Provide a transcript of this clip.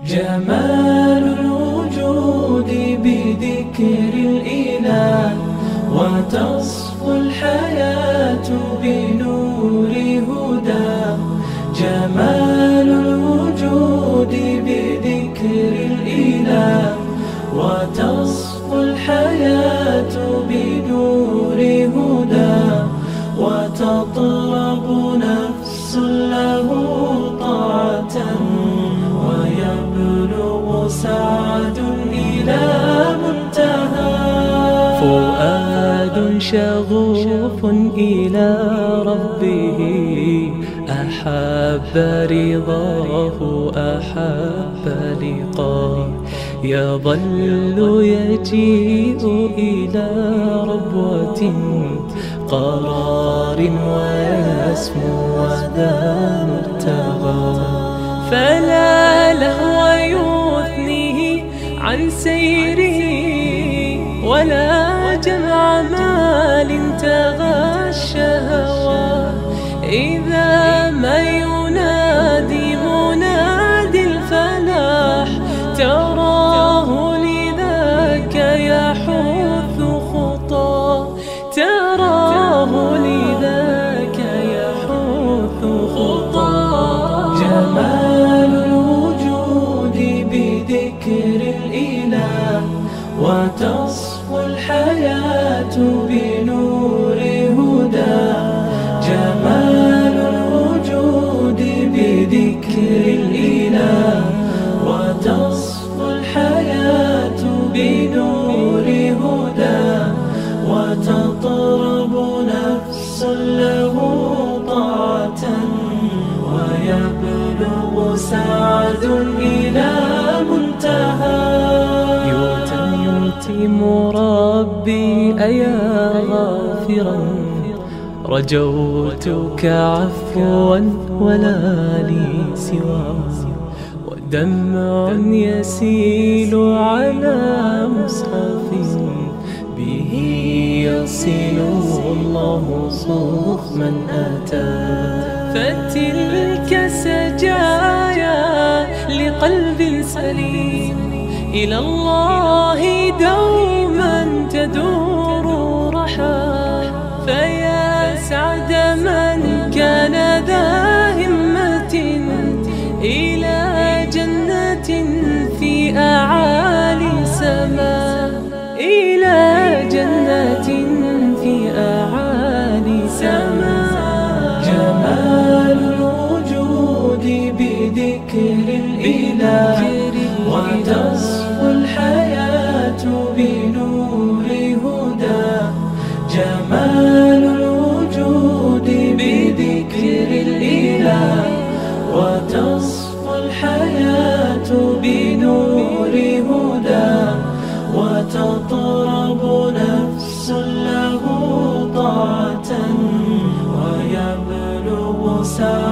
جمال الوجود بذكر الإله، وتصفو الحياة بنور هداه. جمال الوجود بذكر الإله، وتصفو الحياة بنور هداه. وتطلب نفس له طاعة، ويبلغ سعد إلى منتهى. فؤاد شغوف إلى ربه، أحب رضاه أحب لقاه. يظل يجيء إلى ربوة قرار، ويسمو وذا مرتغى. فلا لهو يثنيه عن سيره، ولا جمع مال تغى الشهوى. إذا ما ينادي منادي الفلاح، تراه لذاك يحث خطاه. تراه لذاك يحث خطاه. جمال الوجود بذكر الإله، وتصفو الحياة بنور هداه. جمال الوجود بذكر الإله، وتصفو الحياة بنور هداه. وتطرب نفس له طاعة، ويبلغ سعد إلى منتهى. يتم ربي أيا غافرا، رجوتك عفوا ولا لي سوى. ودمع يسيل على مصحف، به يصل الله صوخ من أتى. فتلك سجايا لقلب سليم، إلى الله دوما تدور رحى. فيا سعد من كان ذا همة، إلى جنة في أعالي سماء. إلى جنة في أعالي سماء. جمال الوجود بذكر الإله، وتصفو الحياة بنور هداه. جمال الوجود بذكر الإله، وتصفو الحياة بنور هداه. وتطرب نفس له طاعة، ويبلغ سعد